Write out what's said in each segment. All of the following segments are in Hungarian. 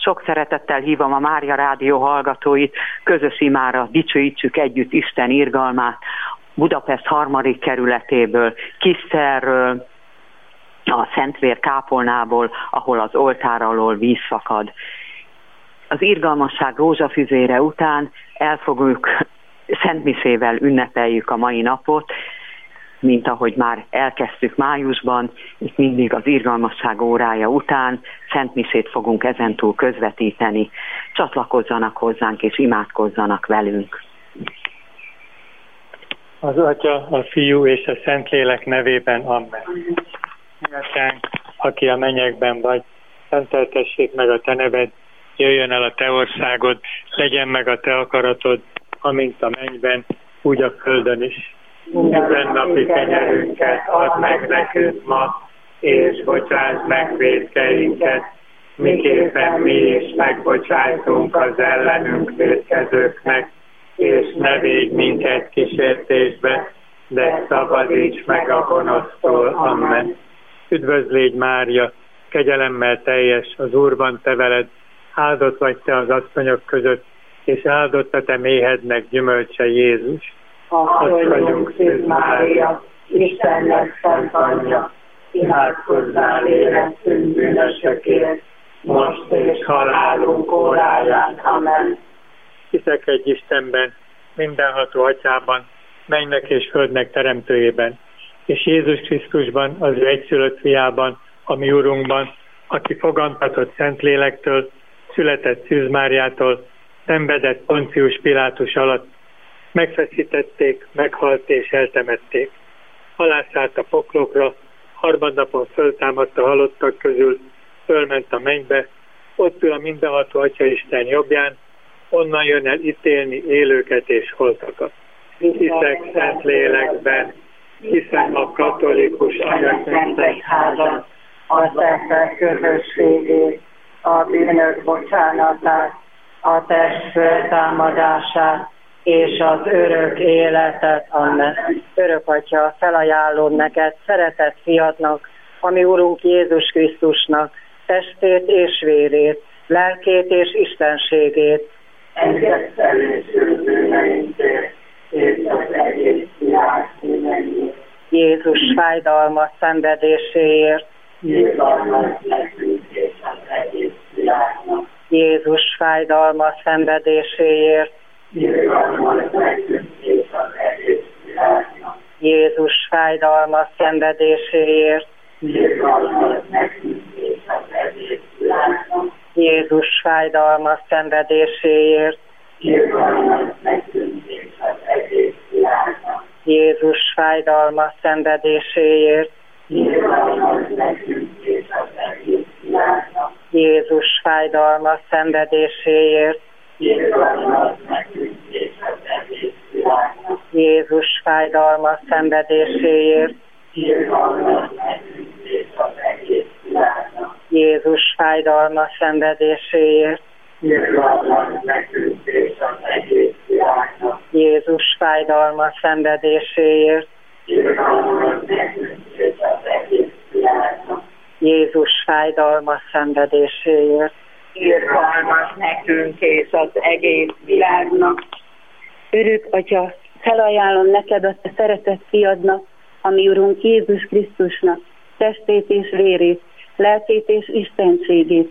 Sok szeretettel hívom a Mária Rádió hallgatóit, közös imára dicsőítsük együtt Isten irgalmát, Budapest 3. kerületéből, Kiszerről, a Szentvér kápolnából, ahol az oltár alól víz szakad. Az irgalmasság rózsafüzére után elfogjuk, szentmiszével ünnepeljük a mai napot, mint ahogy már elkezdtük májusban, itt mindig az irgalmasság órája után szentmisét fogunk ezentúl közvetíteni. Csatlakozzanak hozzánk és imádkozzanak velünk. Az Atya, a Fiú és a Szentlélek nevében, amen. Atyánk, aki a mennyekben vagy, szenteltessék meg a te neved, jöjjön el a te országod, legyen meg a te akaratod, amint a mennyben, úgy a földön is. Mindennapi kenyerünket add meg nekünk ma, és bocsásd meg vétkeinket, miképpen mi is megbocsájtunk az ellenünk vétkezőknek, és ne védj minket kísértésbe, de szabadíts meg a gonosztól. Amen. Üdvözlégy Mária, kegyelemmel teljes, az Úr van te veled, áldott vagy te az asszonyok között, és áldott a te méhednek gyümölcse Jézus. Asszonyunk Szűz Mária, Istennek szent anyja, imádkozzál érettünk bűnösökért, most és halálunk óráján. Amen. Hiszek egy Istenben, mindenható Atyában, mennynek és földnek teremtőjében, és Jézus Krisztusban, az ő egyszülött fiában, a mi Urunkban, aki fogantatott Szentlélektől, született Szűz Máriától, szenvedett Poncius Pilátus alatt, megfeszítették, meghalt és eltemették. Alászállt a poklokra, harmadnapon föltámadt a halottak közül, fölment a mennybe, ott ül a mindenható Atya Isten jobbján, onnan jön el ítélni élőket és holtakat. Hiszek szent lélekben, hiszem a katolikus anyaszentegyházat, a szentek közösségét, a bűnök bocsánatát, a test feltámadását és az örök életet. Amen. Örök Atya, felajánlom neked szeretett fiadnak, ami Urunk Jézus Krisztusnak, testét és vérét, lelkét és istenségét, engedd először bűneinkért, és az egész világ bűneiért. Jézus fájdalmas szenvedéséért, irgalmas nekünk és az egész világnak. Jézus fájdalmas szenvedéséért, irgalmas nekünk és az egész világnak. Jézus fájdalmas szenvedéséért, irgalmas nekünk és az egész világnak. Jézus fájdalmas szenvedéséért, irgalmas nekünk és az egész világnak. Jézus fájdalmas szenvedéséért, irgalmas nekünk és az egész világnak. Jézus fájdalmas szenvedéséért, irgalmas nekünk és az egész világnak. Jézus fájdalmas szenvedéséért, irgalmas nekünk és az egész világnak. Jézus fájdalmas szenvedéséért, irgalmas nekünk és az egész világnak. Jézus fájdalmas szenvedéséért, irgalmas nekünk és az egész világnak. Jézus fájdalmas szenvedéséért, irgalmas nekünk és az egész világnak. Örök Atya, felajánlom neked a te szeretett fiadnak, a mi Urunk Jézus Krisztusnak, testét és vérét, lelkét és istenségét,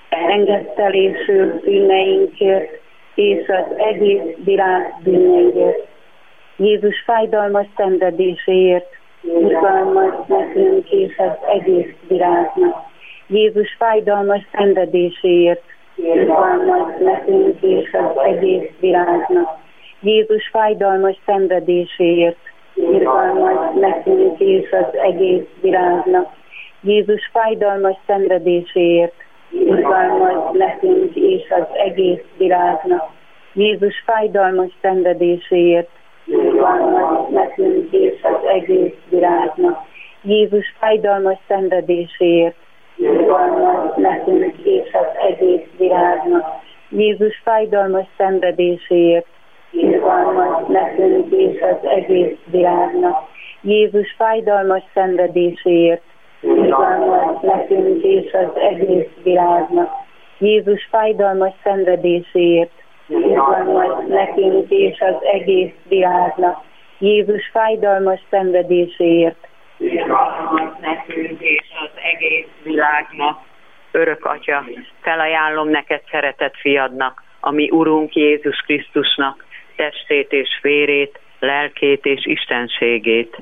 engedtelésül bűneinkért és az egész világ bűneiért. Jézus fájdalmas szenvedéséért, irgalmas nekünk és az egész világnak. Jézus fájdalmas szenvedéséért, irgalmas nekünk és az egész világnak. Jézus fájdalmas szenvedéséért, irgalmas nekünk és az egész világnak. Jézus fájdalmas szenvedéséért, irgalmas nekünk és az egész világnak. Jézus fájdalmas szenvedéséért, irgalmas nekünk és az egész világnak. Jézus fájdalmas szenvedéséért, irgalmas nekünk és az egész világnak. Jézus fájdalmas szenvedéséért, irgalmas nekünk és az egész világnak. Jézus fájdalmas szenvedéséért, irgalmas nekünk és az egész világnak. Jézus fájdalmas szenvedéséért, irgalmaz nekünk és az egész világnak. Jézus fájdalmas szenvedéséért, irgalmaz nekünk és az egész világnak. Örök Atya, felajánlom neked szeretett fiadnak, a mi Urunk Jézus Krisztusnak, testét és vérét, lelkét és istenségét.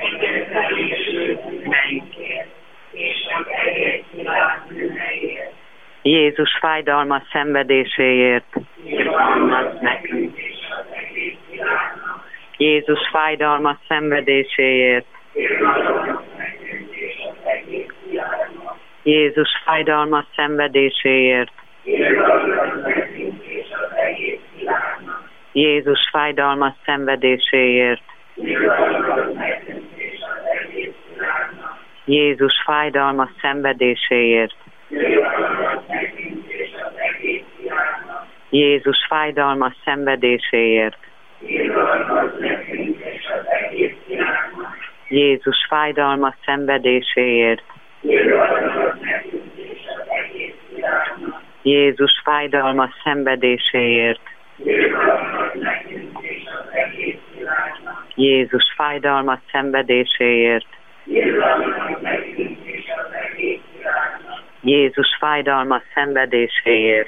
Jézus fájdalmas szenvedéséért, irgalmaz nekünk és az egész világnak. Jézus fájdalmas szenvedéséért, Jézus fájdalmas szenvedéséért, Jézus fájdalmas szenvedéséért, Jézus fájdalmas szenvedéséért, Jézus fájdalmas szenvedéséért, Jézus fájdalmas szenvedéséért, Jézus fájdalmas szenvedéséért, Jézus fájdalmas szenvedéséért, Jézus fájdalmas szenvedéséért,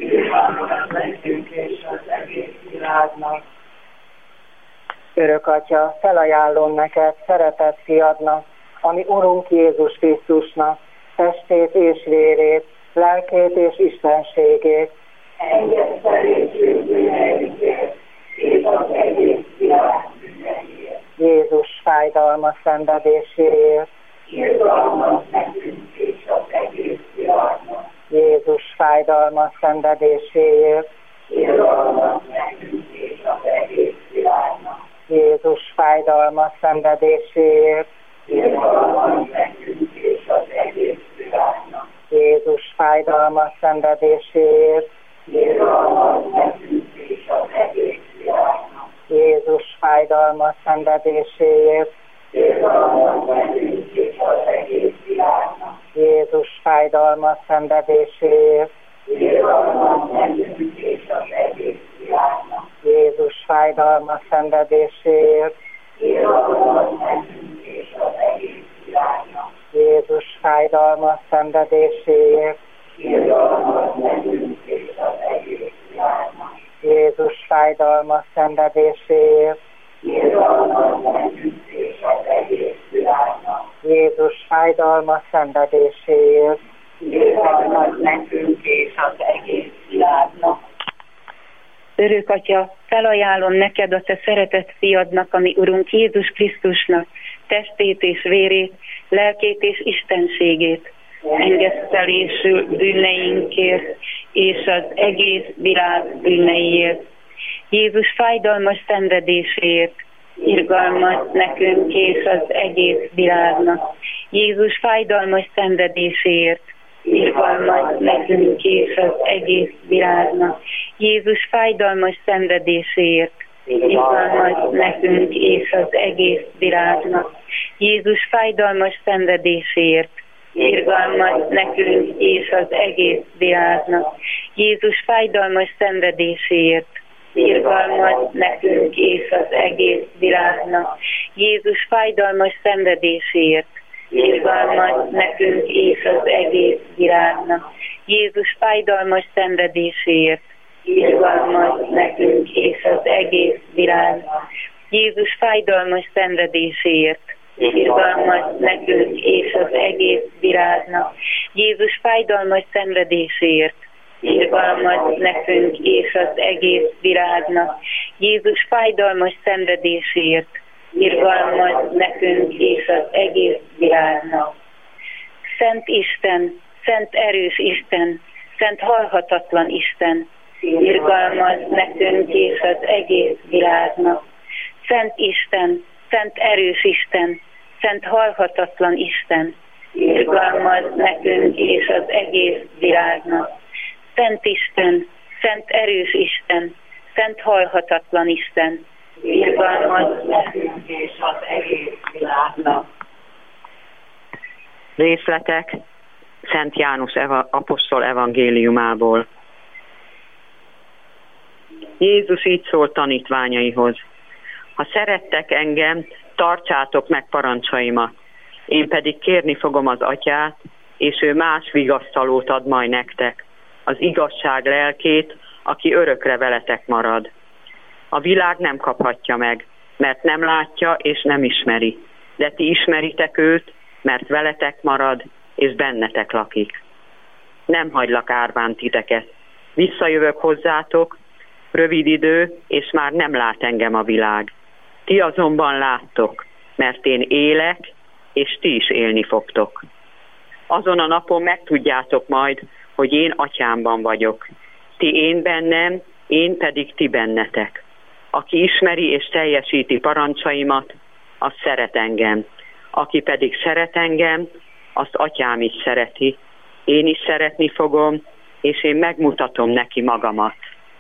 Örök Atya, felajánlom neked szeretett fiadnak, ami Urunk Jézus Krisztusnak, testét és vérét, lelkét és istenségét. Engedd felésünk bűneinkért, és az egész világ bűneiért. Jézus fájdalmas szenvedéséért, Irgalmaz nekünk és az egész világnak. Jézus fájdalmas szenvedéséért, Irgalmaz nekünk és az egész világnak. Jézus fájdalmas szenvedéséért, Irgalmaz nekünk és az egész világnak. Jézus fájdalmas szenvedéséért, Irgalmaz nekünk és az egész világnak. Jézus fájdalmas szenvedéséért, Irgalmaz nekünk és az egész világnak. Jézus fájdalmas szenvedéséért, Irgalmaz nekünk és az egész világnak. Jézus fájdalmas szenvedéséért, Irgalmaz nekünk és az egész világnak. Jézus fájdalmas szenvedéséért, Irgalmaz nekünk és az egész világnak. Jézus fájdalmas szenvedéséért, Irgalmaz nekünk és az egész világnak. Jézus fájdalmas szenvedéséért, Irgalmaz nekünk és az egész világnak. Örök Atya, felajánlom neked a te szeretett fiadnak, ami Urunk Jézus Krisztusnak, testét és vérét, lelkét és istenségét, engesztelésül bűneinkért és az egész világ bűneiért. Jézus fájdalmas szenvedéséért, irgalmaz nekünk és az egész világnak. Jézus fájdalmas szenvedéséért, irgalmaz nekünk és az egész világnak. Jézus fájdalmas szenvedéséért, irgalmaz nekünk és az egész világnak. Jézus fájdalmas szenvedéséért, irgalmaz nekünk és az egész világnak. Jézus fájdalmas szenvedéséért, irgalmaz nekünk és az egész világnak. Jézus fájdalmas szenvedéséért, irgalmaz nekünk és az egész világnak. Jézus fájdalmas szenvedéséért, irgalmaz nekünk és az egész világnak. Jézus fájdalmas szenvedéséért, irgalmaz nekünk és az egész világnak. Jézus fájdalmas szenvedéséért, irgalmaz nekünk és az egész világnak. Jézus fájdalmas szenvedéséért, irgalmaz nekünk és az egész világnak. Szent Isten, szent erős Isten, szent halhatatlan Isten, irgalmaz nekünk és az egész világnak. Szent Isten, szent erős Isten, szent halhatatlan Isten, irgalmaz nekünk és az egész világnak. Szent Isten, szent erős Isten, szent halhatatlan Isten, irgalmaz nekünk és az egész világnak. Részletek. Szent János apostol evangéliumából. Jézus így szólt tanítványaihoz: ha szerettek engem, tartsátok meg parancsaimat, én pedig kérni fogom az Atyát, és ő más vigasztalót ad majd nektek, az igazság lelkét, aki örökre veletek marad. A világ nem kaphatja meg, mert nem látja és nem ismeri, de ti ismeritek őt, mert veletek marad, és bennetek lakik. Nem hagylak árván titeket. Visszajövök hozzátok, rövid idő, és már nem lát engem a világ. Ti azonban láttok, mert én élek, és ti is élni fogtok. Azon a napon megtudjátok majd, hogy én Atyámban vagyok. Ti én bennem, én pedig ti bennetek. Aki ismeri és teljesíti parancsaimat, az szeret engem. Aki pedig szeret engem, azt Atyám is szereti. Én is szeretni fogom, és én megmutatom neki magamat.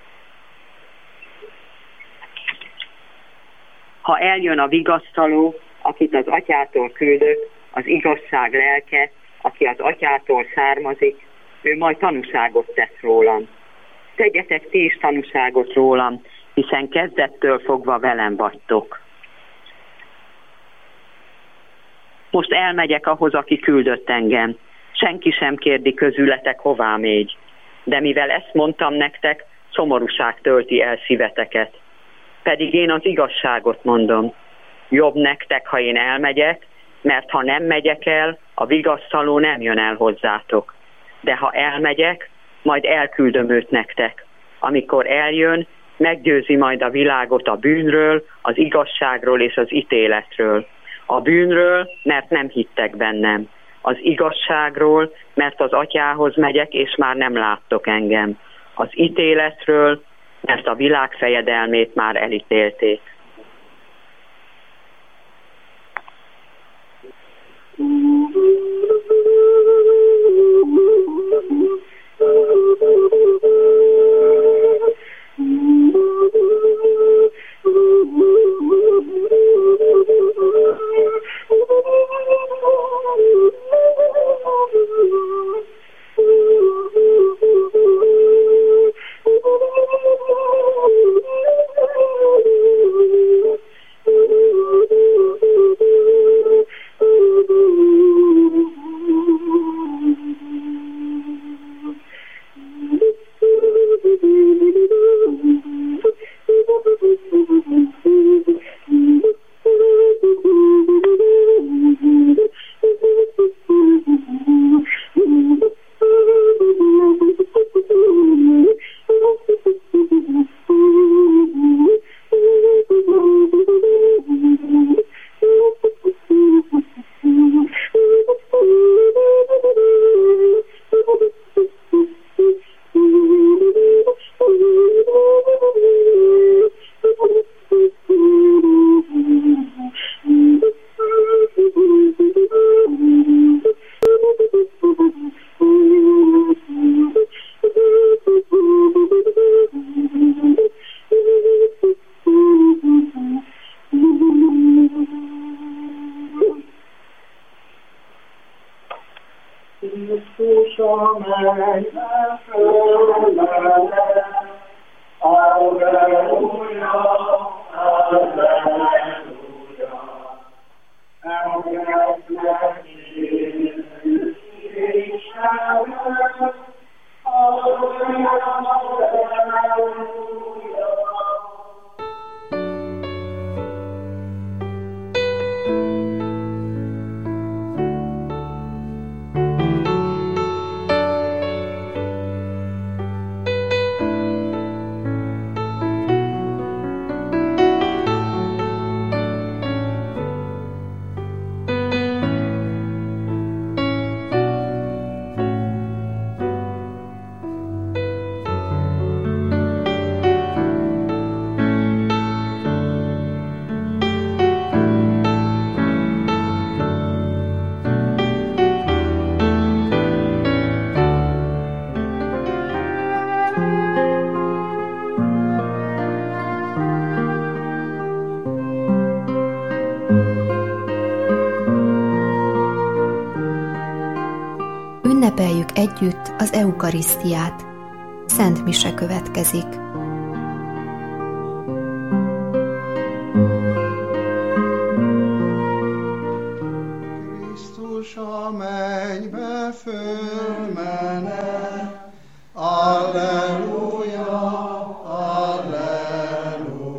Ha eljön a vigasztaló, akit az Atyától küldök, az igazság lelke, aki az Atyától származik, ő majd tanúságot tesz rólam. Tegyetek ti is tanúságot rólam, hiszen kezdettől fogva velem vagytok. Most elmegyek ahhoz, aki küldött engem. Senki sem kérdi közületek, hová mégy. De mivel ezt mondtam nektek, szomorúság tölti el szíveteket. Pedig én az igazságot mondom. Jobb nektek, ha én elmegyek, mert ha nem megyek el, a vigasztaló nem jön el hozzátok. De ha elmegyek, majd elküldöm őt nektek. Amikor eljön, meggyőzi majd a világot a bűnről, az igazságról és az ítéletről. A bűnről, mert nem hittek bennem. Az igazságról, mert az Atyához megyek, és már nem láttok engem. Az ítéletről, mert a világ fejedelmét már elítélték. Ünnepeljük együtt az eukarisztiát. Szent mise következik. Krisztus a mennybe fölment,